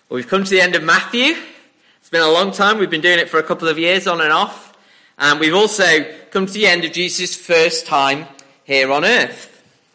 Well, we've come to the end of Matthew. It's been a long time. We've been doing it for a couple of years on and off. And we've also come to the end of Jesus' first time here on earth.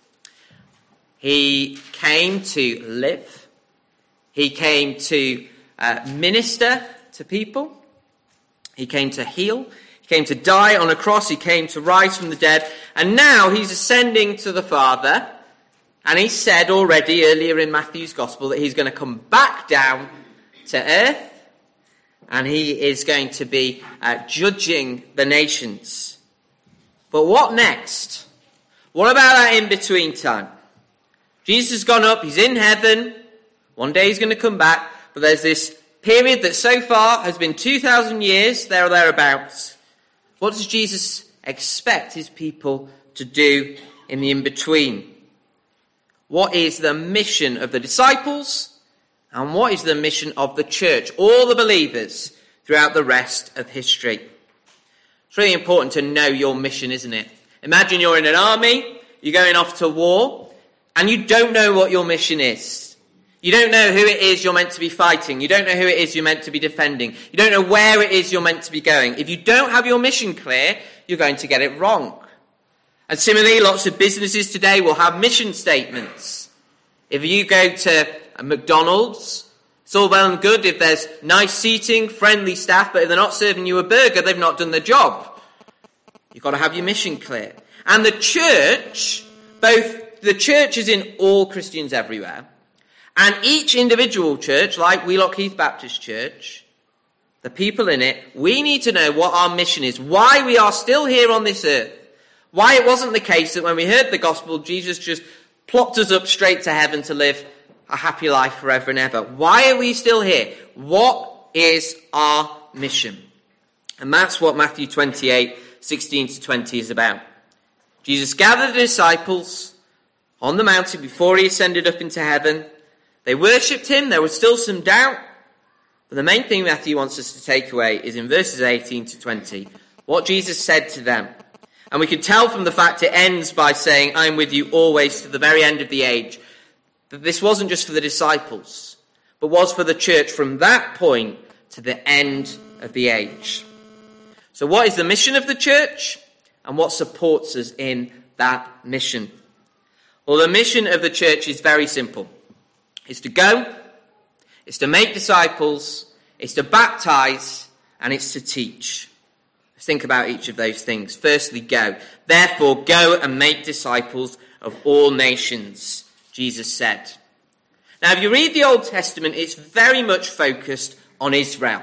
He came to live. He came to minister to people. He came to heal. He came to die on a cross. He came to rise from the dead. And now he's ascending to the Father. And he said already earlier in Matthew's Gospel that he's going to come back down to earth. And he is going to be judging the nations. But what next? What about that in-between time? Jesus has gone up. He's in heaven. One day he's going to come back. But there's this period that so far has been 2,000 years, there or thereabouts. What does Jesus expect his people to do in the in-between? What is the mission of the disciples? And what is the mission of the church? All the believers throughout the rest of history. It's really important to know your mission, isn't it? Imagine you're in an army, you're going off to war, and you don't know what your mission is. You don't know who it is you're meant to be fighting. You don't know who it is you're meant to be defending. You don't know where it is you're meant to be going. If you don't have your mission clear, you're going to get it wrong. And similarly, lots of businesses today will have mission statements. If you go to a McDonald's, it's all well and good if there's nice seating, friendly staff, but if they're not serving you a burger, they've not done their job. You've got to have your mission clear. And the church, both the church is in all Christians everywhere, and each individual church, like Wheelock Heath Baptist Church, the people in it, we need to know what our mission is, why we are still here on this earth. Why it wasn't the case that when we heard the gospel, Jesus just plopped us up straight to heaven to live a happy life forever and ever. Why are we still here? What is our mission? And that's what Matthew 28, 16 to 20 is about. Jesus gathered the disciples on the mountain before he ascended up into heaven. They worshipped him. There was still some doubt. But the main thing Matthew wants us to take away is in verses 18 to 20, what Jesus said to them. And we can tell from the fact it ends by saying, I'm with you always to the very end of the age, that this wasn't just for the disciples, but was for the church from that point to the end of the age. So what is the mission of the church, and what supports us in that mission? Well, the mission of the church is very simple. It's to go, it's to make disciples, it's to baptize, and it's to teach. Let's think about each of those things. Firstly, go. Therefore, go and make disciples of all nations, Jesus said. Now, if you read the Old Testament, it's very much focused on Israel,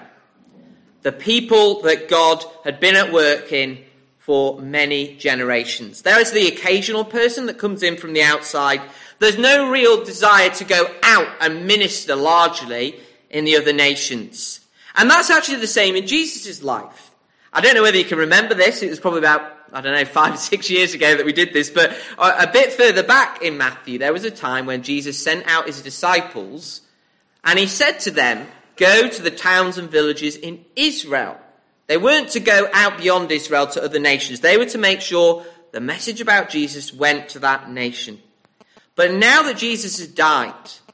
the people that God had been at work in for many generations. There is the occasional person that comes in from the outside. There's no real desire to go out and minister largely in the other nations. And that's actually the same in Jesus' life. I don't know whether you can remember this. It was probably about, 5 or 6 years ago that we did this. But a bit further back in Matthew, there was a time when Jesus sent out his disciples and he said to them, go to the towns and villages in Israel. They weren't to go out beyond Israel to other nations. They were to make sure the message about Jesus went to that nation. But now that Jesus has died,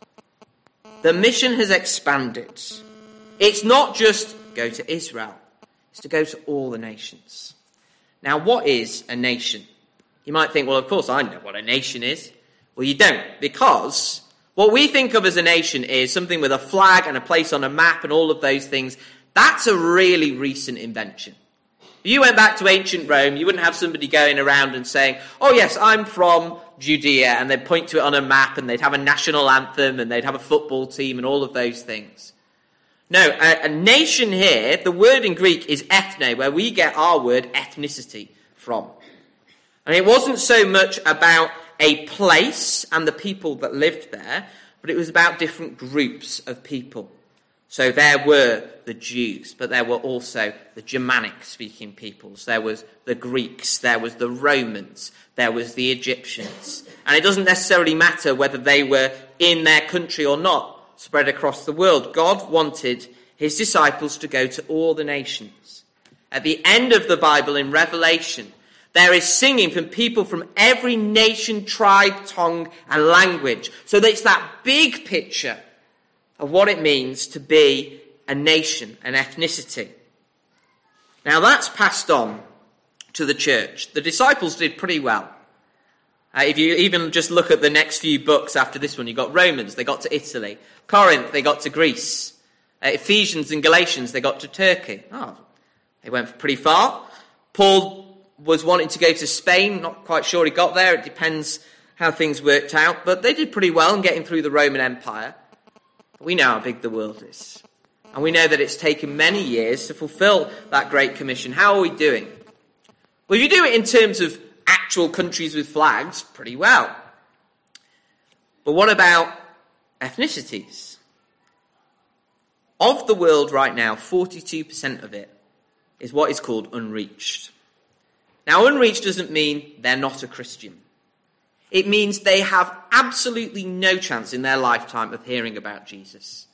the mission has expanded. It's not just go to Israel. It's to go to all the nations. Now, what is a nation? You might think, well, of course I know what a nation is. Well, you don't, because what we think of as a nation is something with a flag and a place on a map and all of those things. That's a really recent invention. If you went back to ancient Rome, you wouldn't have somebody going around and saying, oh yes, I'm from Judea, and they'd point to it on a map and they'd have a national anthem and they'd have a football team and all of those things. No, a nation here, the word in Greek is ethne, where we get our word ethnicity from. And it wasn't so much about a place and the people that lived there, but it was about different groups of people. So there were the Jews, but there were also the Germanic-speaking peoples. There was the Greeks, there was the Romans, there was the Egyptians. And it doesn't necessarily matter whether they were in their country or not, spread across the world. God wanted his disciples to go to all the nations. At the end of the Bible in Revelation, there is singing from people from every nation, tribe, tongue, and language. So that it's that big picture of what it means to be a nation, an ethnicity. Now that's passed on to the church. The disciples did pretty well. If you even just look at the next few books after this one, you've got Romans, they got to Italy. Corinth, they got to Greece. Ephesians and Galatians, they got to Turkey. Oh, they went pretty far. Paul was wanting to go to Spain, not quite sure he got there. It depends how things worked out. But they did pretty well in getting through the Roman Empire. But we know how big the world is. And we know that it's taken many years to fulfill that Great Commission. How are we doing? Well, if you do it in terms of actual countries with flags, pretty well. But what about ethnicities? Of the world right now, 42% of it is what is called unreached. Now, unreached doesn't mean they're not a Christian. It means they have absolutely no chance in their lifetime of hearing about Jesus.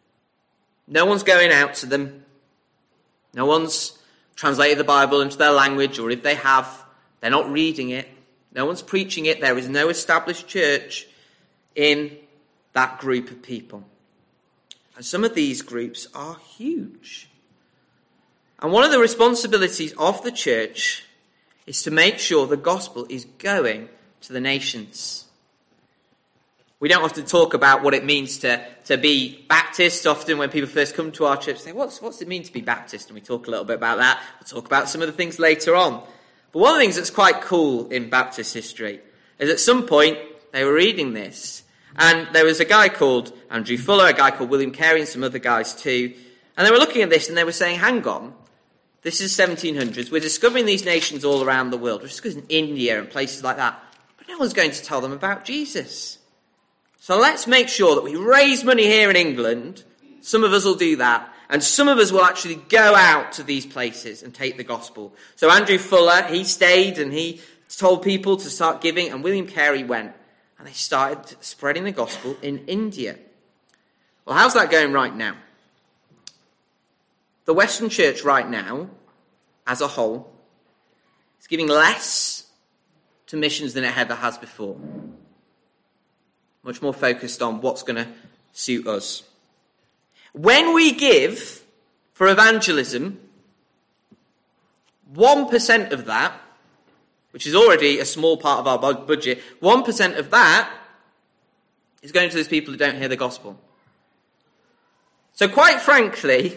No one's going out to them. No one's translated the Bible into their language, or if they have, they're not reading it. No one's preaching it. There is no established church in that group of people. And some of these groups are huge. And one of the responsibilities of the church is to make sure the gospel is going to the nations. We don't often talk about what it means to be Baptist. Often when people first come to our church, they say, what's it mean to be Baptist? And we talk a little bit about that. We'll talk about some of the things later on. But one of the things that's quite cool in Baptist history is at some point they were reading this, and there was a guy called Andrew Fuller, a guy called William Carey, and some other guys too. And they were looking at this and they were saying, hang on, this is 1700s. We're discovering these nations all around the world. We're discovering India and places like that. But no one's going to tell them about Jesus. So let's make sure that we raise money here in England. Some of us will do that. And some of us will actually go out to these places and take the gospel. So Andrew Fuller, he stayed and he told people to start giving. And William Carey went. And they started spreading the gospel in India. Well, how's that going right now? The Western Church right now, as a whole, is giving less to missions than it ever has before. Much more focused on what's going to suit us. When we give for evangelism, 1% of that, which is already a small part of our budget, 1% of that is going to those people who don't hear the gospel. So quite frankly,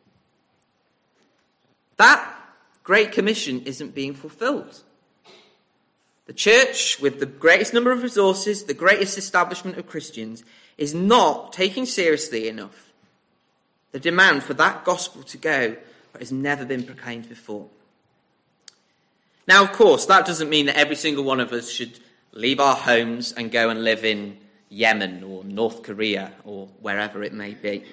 that Great Commission isn't being fulfilled. The church, with the greatest number of resources, the greatest establishment of Christians, is not taking seriously enough the demand for that gospel to go where it has never been proclaimed before. Now, of course, that doesn't mean that every single one of us should leave our homes and go and live in Yemen or North Korea or wherever it may be.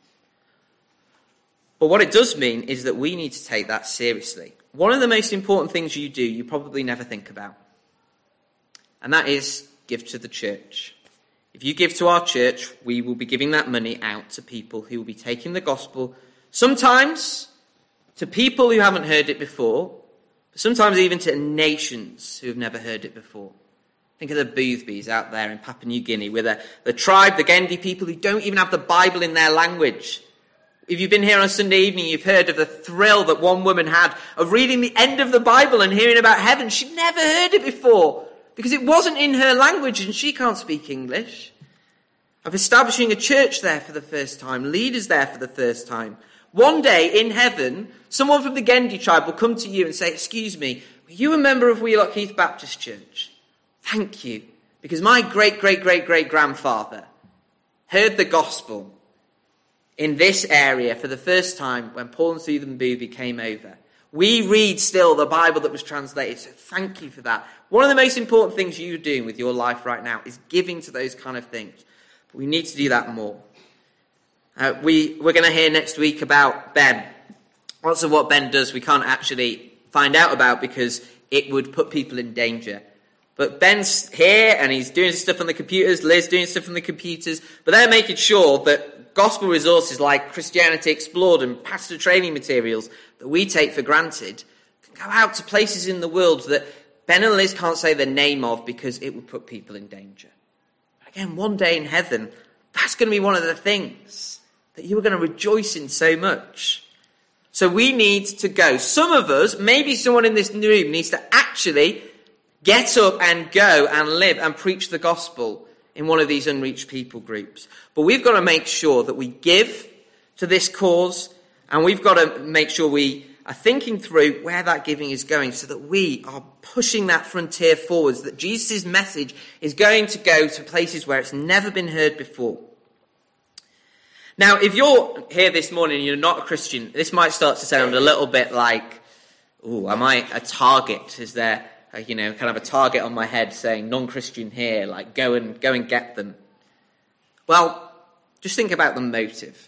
But what it does mean is that we need to take that seriously. One of the most important things you do, you probably never think about. And that is give to the church. If you give to our church, we will be giving that money out to people who will be taking the gospel, sometimes to people who haven't heard it before, but sometimes even to nations who have never heard it before. Think of the Boothbys out there in Papua New Guinea, with the tribe, the Gendi people who don't even have the Bible in their language. If you've been here on a Sunday evening, you've heard of the thrill that one woman had of reading the end of the Bible and hearing about heaven. She'd never heard it before because it wasn't in her language and she can't speak English. Of establishing a church there for the first time, leaders there for the first time. One day in heaven, someone from the Gendi tribe will come to you and say, excuse me, were you a member of Wheelock Heath Baptist Church? Thank you, because my great-great-great-great-grandfather heard the gospel in this area for the first time when Paul and Susan Boothby came over. We read still the Bible that was translated, so thank you for that. One of the most important things you're doing with your life right now is giving to those kind of things. But we need to do that more. We're going to hear next week about Ben. Lots of what Ben does we can't actually find out about because it would put people in danger. But Ben's here and he's doing stuff on the computers. Liz doing stuff on the computers. But they're making sure that gospel resources like Christianity Explored and pastor training materials that we take for granted can go out to places in the world that Ben and Liz can't say the name of because it would put people in danger. Again, one day in heaven, That's going to be one of the things that you are going to rejoice in so much. So we need to go. Some of us, maybe someone in this room, needs to actually get up and go and live and preach the gospel in one of these unreached people groups. But we've got to make sure that we give to this cause, and we've got to make sure we are thinking through where that giving is going so that we are pushing that frontier forwards, that Jesus' message is going to go to places where it's never been heard before. Now, if you're here this morning and you're not a Christian, this might start to sound a little bit like, oh, am I a target? Is there, kind of a target on my head saying non-Christian here, like go and get them? Well, just think about the motive.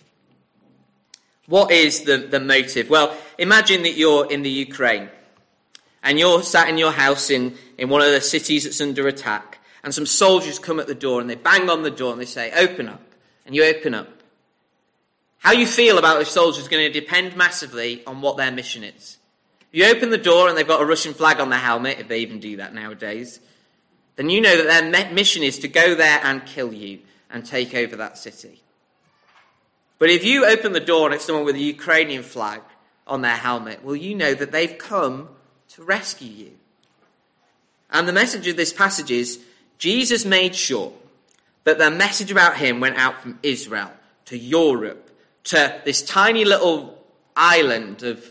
What is the motive? Well, imagine that you're in the Ukraine and you're sat in your house in one of the cities that's under attack, and some soldiers come at the door and they bang on the door and they say, open up, and you open up. How you feel about those soldiers is going to depend massively on what their mission is. If you open the door and they've got a Russian flag on their helmet, if they even do that nowadays, then you know that their mission is to go there and kill you and take over that city. But if you open the door and it's someone with a Ukrainian flag on their helmet, well, you know that they've come to rescue you. And the message of this passage is, Jesus made sure that the message about him went out from Israel to Europe, to this tiny little island of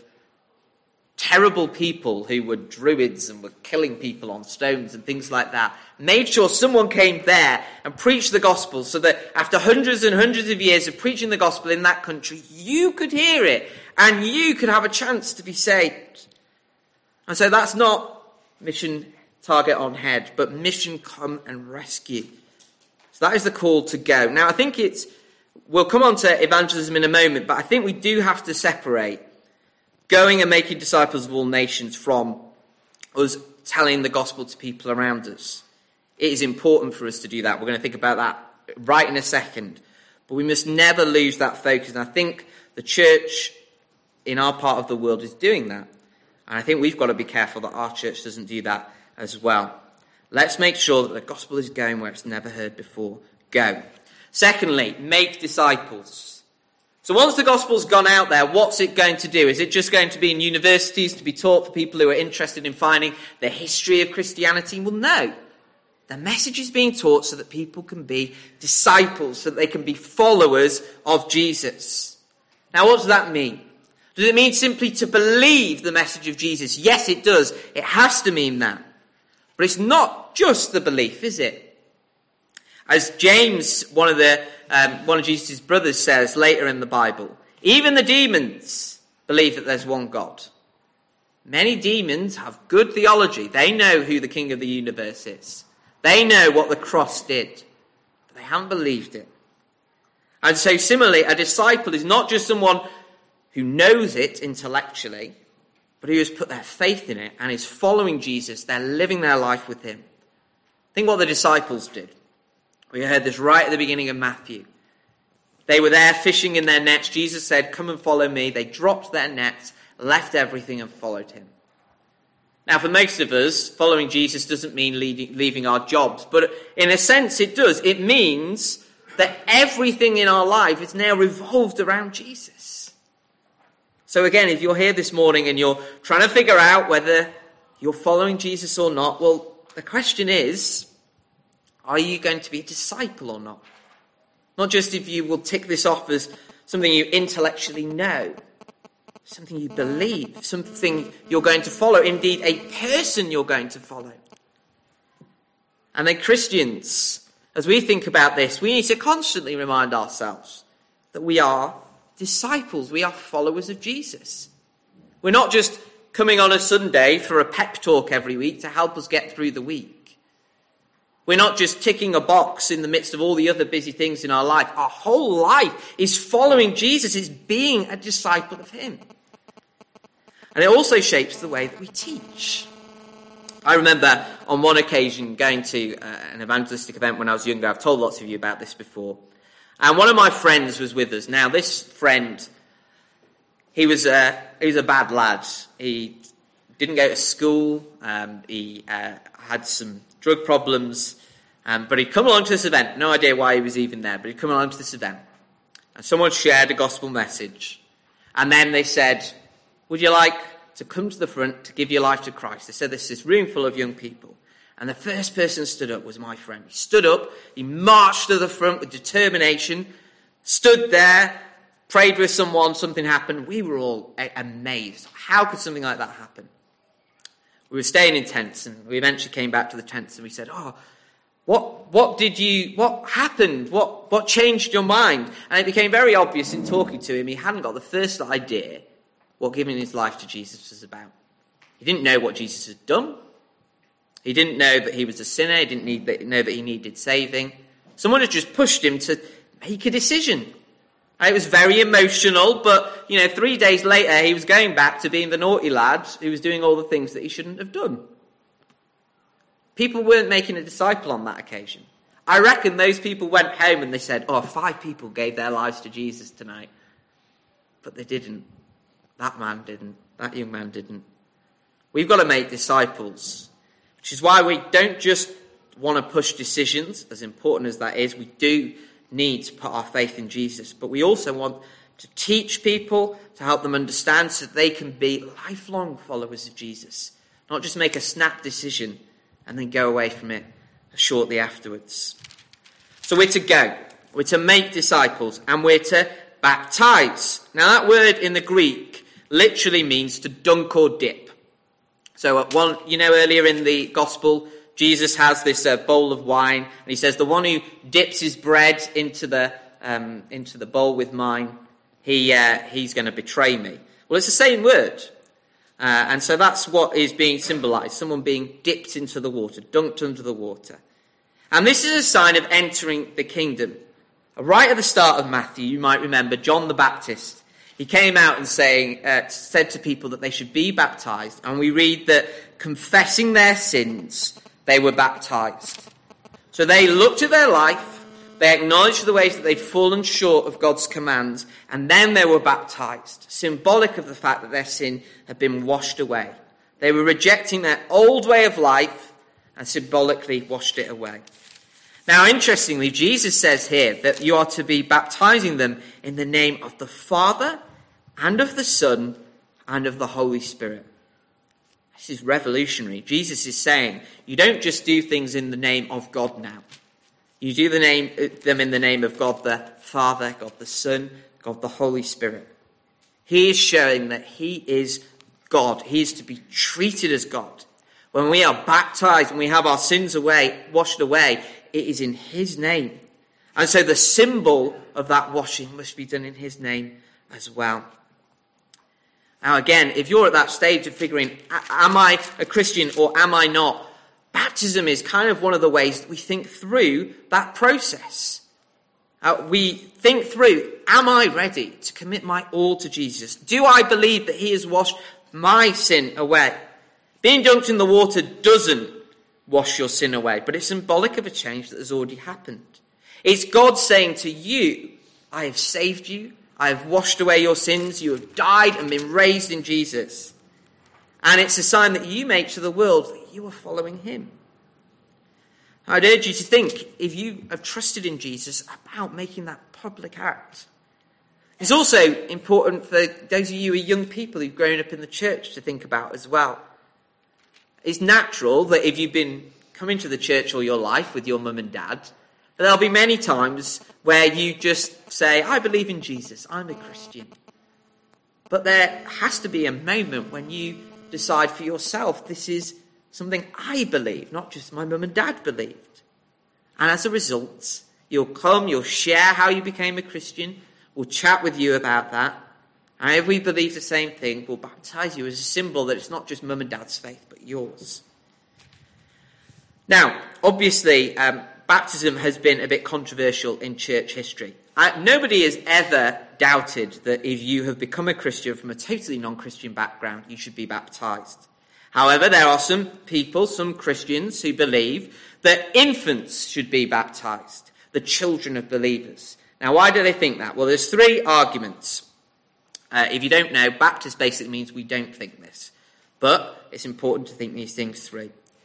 terrible people who were druids and were killing people on stones and things like that. Made sure someone came there and preached the gospel so that after hundreds and hundreds of years of preaching the gospel in that country, you could hear it and you could have a chance to be saved. And so that's not mission target on head, but mission come and rescue. So that is the call to go. Now, I think we'll come on to evangelism in a moment, but I think we do have to separate going and making disciples of all nations from us telling the gospel to people around us. It is important for us to do that. We're going to think about that right in a second. But we must never lose that focus. And I think the church in our part of the world is doing that. And I think we've got to be careful that our church doesn't do that as well. Let's make sure that the gospel is going where it's never heard before. Go. Secondly, make disciples. So once the gospel's gone out there, what's it going to do? Is it just going to be in universities to be taught for people who are interested in finding the history of Christianity? Well, no. The message is being taught so that people can be disciples, so that they can be followers of Jesus. Now, what does that mean? Does it mean simply to believe the message of Jesus? Yes, it does. It has to mean that. But it's not just the belief, is it? As James, one of Jesus' brothers, says later in the Bible, even the demons believe that there's one God. Many demons have good theology. They know who the King of the universe is. They know what the cross did. But they haven't believed it. And so similarly, a disciple is not just someone who knows it intellectually, but who has put their faith in it and is following Jesus. They're living their life with him. Think what the disciples did. We heard this right at the beginning of Matthew. They were there fishing in their nets. Jesus said, come and follow me. They dropped their nets, left everything and followed him. Now, for most of us, following Jesus doesn't mean leaving our jobs. But in a sense, it does. It means that everything in our life is now revolved around Jesus. So again, if you're here this morning and you're trying to figure out whether you're following Jesus or not, well, the question is, are you going to be a disciple or not? Not just if you will tick this off as something you intellectually know, something you believe, something you're going to follow, indeed a person you're going to follow. And then Christians, as we think about this, we need to constantly remind ourselves that we are disciples, we are followers of Jesus. We're not just coming on a Sunday for a pep talk every week to help us get through the week. We're not just ticking a box in the midst of all the other busy things in our life. Our whole life is following Jesus, is being a disciple of him. And it also shapes the way that we teach. I remember on one occasion going to an evangelistic event when I was younger. I've told lots of you about this before. And one of my friends was with us. Now, this friend, he was a bad lad. He didn't go to school. He had some drug problems, But he'd come along to this event. No idea why he was even there, but he'd come along to this event. And someone shared a gospel message. And then they said, would you like to come to the front to give your life to Christ? They said, this is this room full of young people. And the first person who stood up was my friend. He stood up, he marched to the front with determination, stood there, prayed with someone, something happened. We were all amazed. How could something like that happen? We were staying in tents, and we eventually came back to the tents, and we said, what happened? What changed your mind? And it became very obvious in talking to him, he hadn't got the first idea what giving his life to Jesus was about. He didn't know what Jesus had done. He didn't know that he was a sinner. He didn't know that he needed saving. Someone had just pushed him to make a decision. And it was very emotional, but 3 days later he was going back to being the naughty lad who was doing all the things that he shouldn't have done. People weren't making a disciple on that occasion. I reckon those people went home and they said, 5 people gave their lives to Jesus tonight. But they didn't. That man didn't. That young man didn't. We've got to make disciples, which is why we don't just want to push decisions, as important as that is. We do need to put our faith in Jesus, but we also want to teach people, to help them understand so that they can be lifelong followers of Jesus, not just make a snap decision and then go away from it shortly afterwards. So we're to go, we're to make disciples, and we're to baptize. Now that word in the Greek literally means to dunk or dip. So earlier in the gospel, Jesus has this bowl of wine, and he says, the one who dips his bread into the bowl with mine, he's going to betray me. Well, it's the same word. And so that's what is being symbolized, someone being dipped into the water, dunked under the water. And this is a sign of entering the kingdom. Right at the start of Matthew, you might remember John the Baptist. He came out and said to people that they should be baptized. And we read that confessing their sins, they were baptized. So they looked at their life, they acknowledged the ways that they'd fallen short of God's commands, and then they were baptized, symbolic of the fact that their sin had been washed away. They were rejecting their old way of life and symbolically washed it away. Now, interestingly, Jesus says here that you are to be baptizing them in the name of the Father and of the Son and of the Holy Spirit. This is revolutionary. Jesus is saying you don't just do things in the name of God now. You do them in the name of God the Father, God the Son, God the Holy Spirit. He is showing that he is God. He is to be treated as God. When we are baptized and we have our sins washed away, it is in his name. And so the symbol of that washing must be done in his name as well. Now again, if you're at that stage of figuring, am I a Christian or am I not? Baptism is kind of one of the ways that we think through that process. We think through, am I ready to commit my all to Jesus? Do I believe that he has washed my sin away? Being dunked in the water doesn't wash your sin away, but it's symbolic of a change that has already happened. It's God saying to you, I have saved you, I have washed away your sins, you have died and been raised in Jesus. And it's a sign that you make to the world that you are following him. I'd urge you to think, if you have trusted in Jesus, about making that public act. It's also important for those of you who are young people who've grown up in the church to think about as well. It's natural that if you've been coming to the church all your life with your mum and dad, there'll be many times where you just say, I believe in Jesus, I'm a Christian. But there has to be a moment when you decide for yourself, this is something I believe, not just my mum and dad believed. And as a result, you'll come, you'll share how you became a Christian, we'll chat with you about that. And if we believe the same thing, we'll baptize you as a symbol that it's not just mum and dad's faith, but yours. Now, obviously, baptism has been a bit controversial in church history. Nobody has ever doubted that if you have become a Christian from a totally non-Christian background, you should be baptized. However, there are some people, some Christians, who believe that infants should be baptized, the children of believers. Now, why do they think that? Well, there's 3 arguments. If you don't know, Baptist basically means we don't think this. But it's important to think these things through.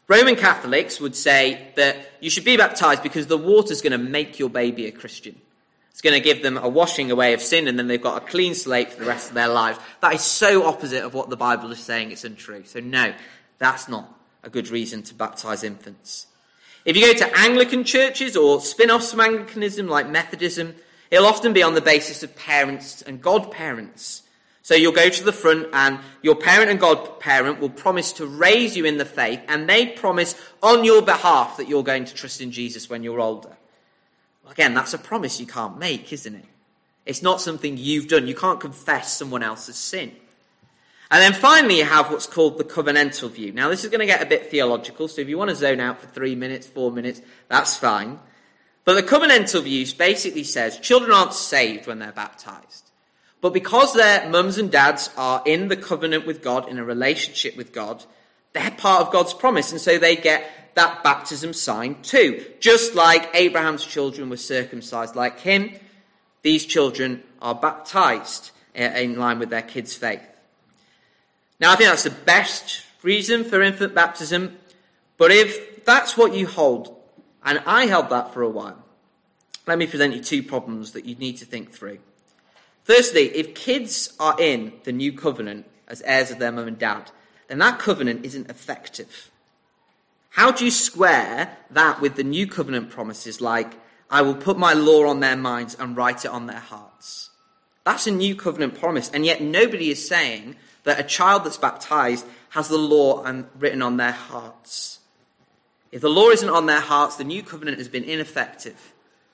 Roman Catholics would say that you should be baptized because the water's going to make your baby a Christian. It's going to give them a washing away of sin, and then they've got a clean slate for the rest of their lives. That is so opposite of what the Bible is saying. It's untrue. So no, that's not a good reason to baptize infants. If you go to Anglican churches or spin-offs from Anglicanism like Methodism, it'll often be on the basis of parents and godparents. So you'll go to the front and your parent and godparent will promise to raise you in the faith, and they promise on your behalf that you're going to trust in Jesus when you're older. Well, again, that's a promise you can't make, isn't it? It's not something you've done. You can't confess someone else's sin. And then finally you have what's called the covenantal view. Now this is going to get a bit theological, so if you want to zone out for 3 minutes, 4 minutes, that's fine. But the covenantal view basically says children aren't saved when they're baptized. But because their mums and dads are in the covenant with God, in a relationship with God, they're part of God's promise, and so they get that baptism sign too. Just like Abraham's children were circumcised like him, these children are baptized in line with their kids' faith. Now I think that's the best reason for infant baptism, but if that's what you hold, and I held that for a while, let me present you 2 problems that you need to think through. Firstly, if kids are in the new covenant as heirs of their mum and dad, then that covenant isn't effective. How do you square that with the new covenant promises like, I will put my law on their minds and write it on their hearts? That's a new covenant promise, and yet nobody is saying that a child that's baptized has the law written on their hearts. If the law isn't on their hearts, the new covenant has been ineffective.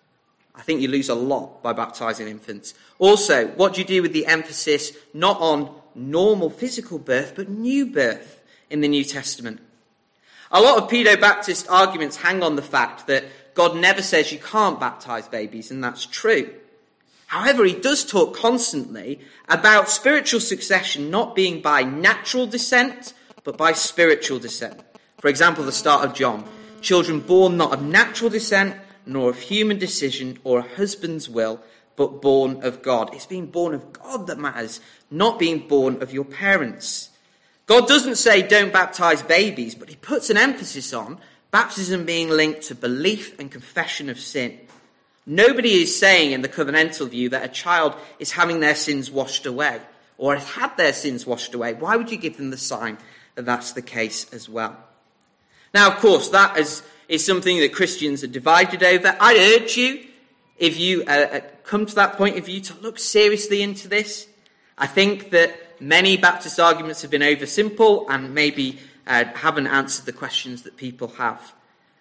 I think you lose a lot by baptizing infants. Also, what do you do with the emphasis not on normal physical birth, but new birth in the New Testament? A lot of pedo-Baptist arguments hang on the fact that God never says you can't baptize babies, and that's true. However, he does talk constantly about spiritual succession not being by natural descent, but by spiritual descent. For example, the start of John. Children born not of natural descent, nor of human decision or a husband's will, but born of God. It's being born of God that matters, not being born of your parents. God doesn't say don't baptize babies, but he puts an emphasis on baptism being linked to belief and confession of sin. Nobody is saying in the covenantal view that a child is having their sins washed away or has had their sins washed away. Why would you give them the sign that that's the case as well? Now, of course, that is something that Christians are divided over. I'd urge you, if you come to that point of view, to look seriously into this. I think that many Baptist arguments have been oversimple and maybe haven't answered the questions that people have.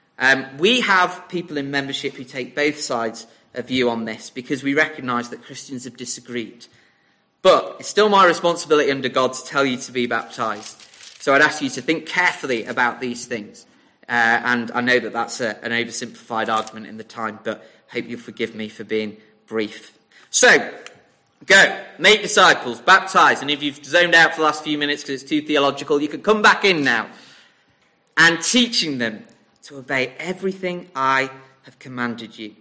We have people in membership who take both sides of view on this because we recognise that Christians have disagreed. But it's still my responsibility under God to tell you to be baptised. So I'd ask you to think carefully about these things. And I know that that's an oversimplified argument in the time, but I hope you'll forgive me for being brief. So, go, make disciples, baptise, and if you've zoned out for the last few minutes because it's too theological, you can come back in now. And teaching them to obey everything I have commanded you.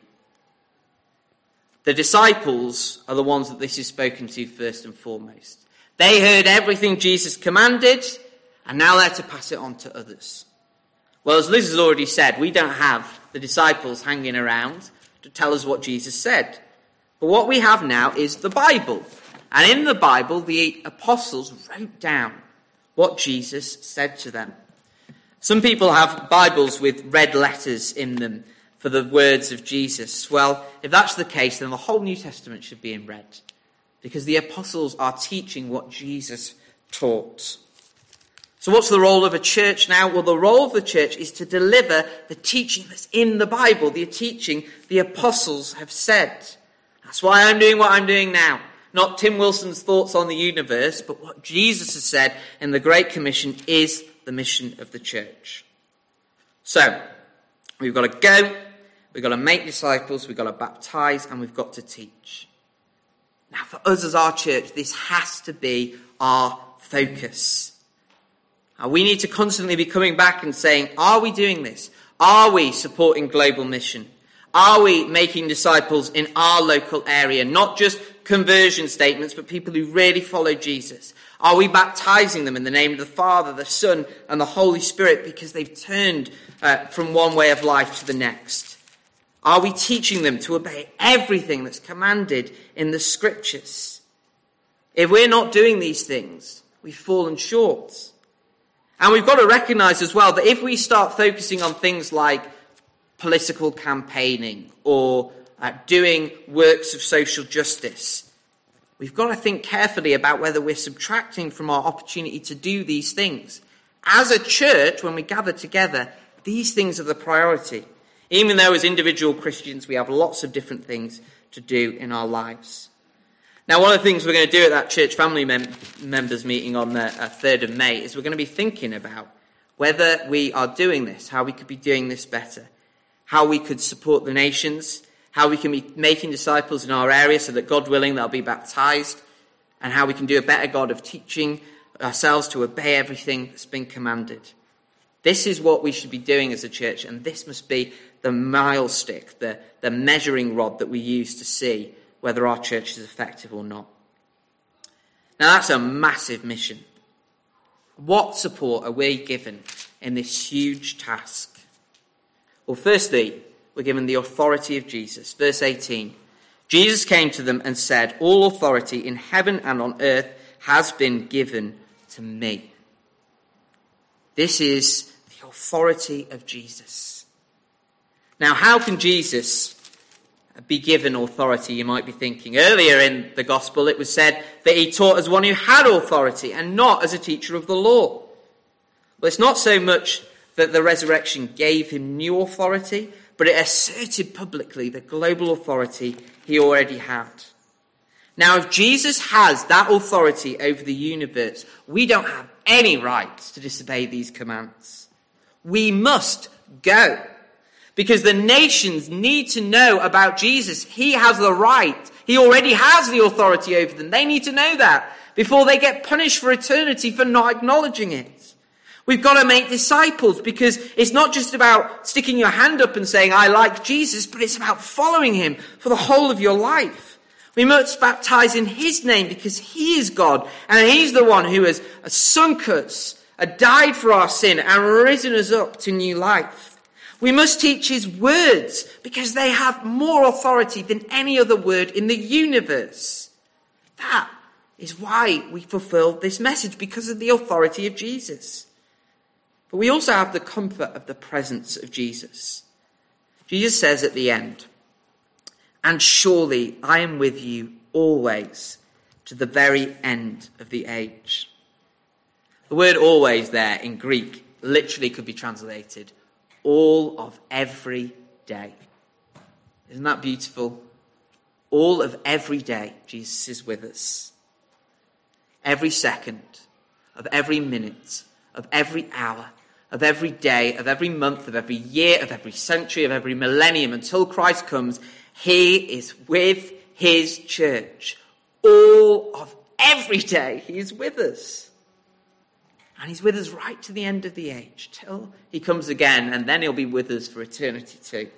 The disciples are the ones that this is spoken to first and foremost. They heard everything Jesus commanded, and now they're to pass it on to others. Well, as Liz has already said, we don't have the disciples hanging around to tell us what Jesus said. But what we have now is the Bible. And in the Bible, the apostles wrote down what Jesus said to them. Some people have Bibles with red letters in them for the words of Jesus. Well, if that's the case, then the whole New Testament should be in red, because the apostles are teaching what Jesus taught. So what's the role of a church now? Well, the role of the church is to deliver the teaching that's in the Bible, the teaching the apostles have said. That's why I'm doing what I'm doing now. Not Tim Wilson's thoughts on the universe, but what Jesus has said in the Great Commission is the mission of the church. So, we've got to go, we've got to make disciples, we've got to baptize, and we've got to teach. Now, for us as our church, this has to be our focus. Now, we need to constantly be coming back and saying, are we doing this? Are we supporting global mission? Are we making disciples in our local area? Not just conversion statements, but people who really follow Jesus? Are we baptizing them in the name of the Father, the Son, and the Holy Spirit because they've turned from one way of life to the next? Are we teaching them to obey everything that's commanded in the Scriptures? If we're not doing these things, we've fallen short. And we've got to recognize as well that if we start focusing on things like political campaigning or doing works of social justice, we've got to think carefully about whether we're subtracting from our opportunity to do these things. As a church, when we gather together, these things are the priority. Even though as individual Christians we have lots of different things to do in our lives. Now, one of the things we're going to do at that church family members meeting on the 3rd of May is we're going to be thinking about whether we are doing this, how we could be doing this better, how we could support the nations, how we can be making disciples in our area so that, God willing, they'll be baptized, and how we can do a better job of teaching ourselves to obey everything that's been commanded. This is what we should be doing as a church, and this must be the mile stick, the measuring rod that we use to see whether our church is effective or not. Now, that's a massive mission. What support are we given in this huge task? Well, firstly, we're given the authority of Jesus. Verse 18, Jesus came to them and said, "All authority in heaven and on earth has been given to me." This is the authority of Jesus. Now, how can Jesus be given authority, you might be thinking? Earlier in the gospel, it was said that he taught as one who had authority and not as a teacher of the law. Well, it's not so much that the resurrection gave him new authority, but it asserted publicly the global authority he already had. Now, if Jesus has that authority over the universe, we don't have any right to disobey these commands. We must go. Because the nations need to know about Jesus. He has the right. He already has the authority over them. They need to know that before they get punished for eternity for not acknowledging it. We've got to make disciples because it's not just about sticking your hand up and saying, "I like Jesus," but it's about following him for the whole of your life. We must baptize in his name because he is God and he's the one who has sunk us, died for our sin and risen us up to new life. We must teach his words because they have more authority than any other word in the universe. That is why we fulfill this message, because of the authority of Jesus. But we also have the comfort of the presence of Jesus. Jesus says at the end, "And surely I am with you always to the very end of the age." The word "always" there in Greek literally could be translated all of every day. Isn't that beautiful? All of every day, Jesus is with us. Every second, of every minute, of every hour, of every day, of every month, of every year, of every century, of every millennium, until Christ comes, he is with his church. All of every day, he is with us. And he's with us right to the end of the age, till he comes again, and then he'll be with us for eternity too.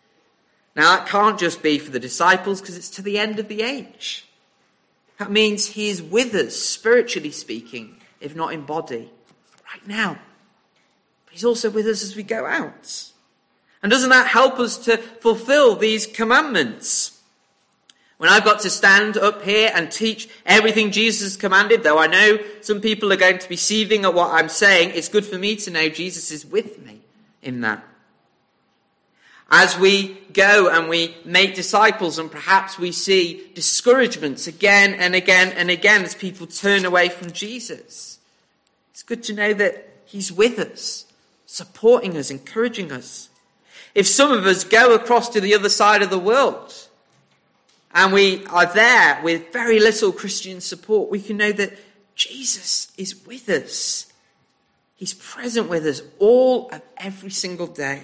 Now, that can't just be for the disciples, because it's to the end of the age. That means he is with us, spiritually speaking, if not in body, right now. But he's also with us as we go out. And doesn't that help us to fulfill these commandments? When I've got to stand up here and teach everything Jesus has commanded, though I know some people are going to be seething at what I'm saying, it's good for me to know Jesus is with me in that. As we go and we make disciples, and perhaps we see discouragements again and again and again as people turn away from Jesus, it's good to know that he's with us, supporting us, encouraging us. If some of us go across to the other side of the world, and we are there with very little Christian support, we can know that Jesus is with us. He's present with us all of every single day.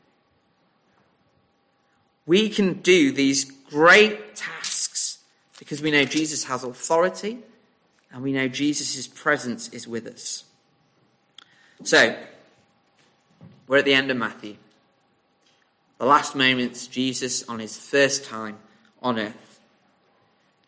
We can do these great tasks because we know Jesus has authority and we know Jesus' presence is with us. So, we're at the end of Matthew. The last moments, Jesus on his first time on earth.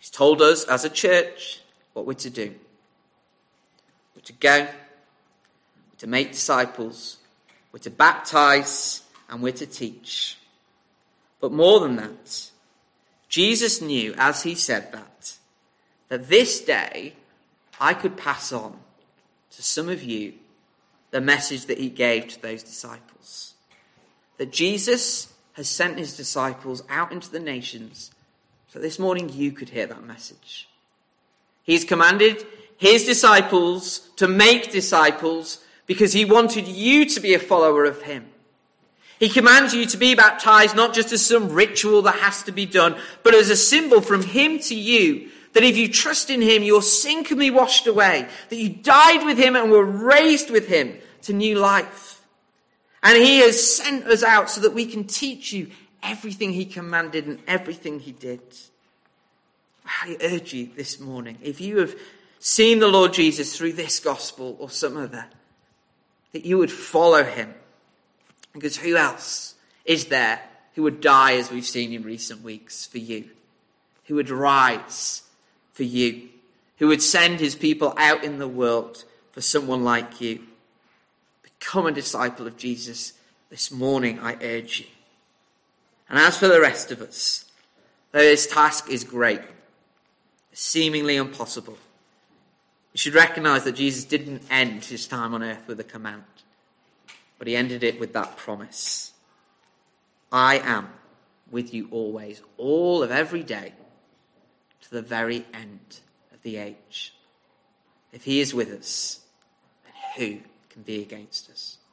He's told us as a church what we're to do. We're to go, we're to make disciples, we're to baptize, and we're to teach. But more than that, Jesus knew, as he said that this day I could pass on to some of you the message that he gave to those disciples. That Jesus has sent his disciples out into the nations so this morning you could hear that message. He's commanded his disciples to make disciples because he wanted you to be a follower of him. He commands you to be baptized not just as some ritual that has to be done, but as a symbol from him to you, that if you trust in him, your sin can be washed away, that you died with him and were raised with him to new life. And he has sent us out so that we can teach you everything he commanded and everything he did. I urge you this morning, if you have seen the Lord Jesus through this gospel or some other, that you would follow him. Because who else is there who would die, as we've seen in recent weeks, for you? Who would rise for you? Who would send his people out in the world for someone like you? Become a disciple of Jesus this morning, I urge you. And as for the rest of us, though this task is great, seemingly impossible, we should recognize that Jesus didn't end his time on earth with a command, but he ended it with that promise. I am with you always, all of every day, to the very end of the age. If he is with us, then who can be against us?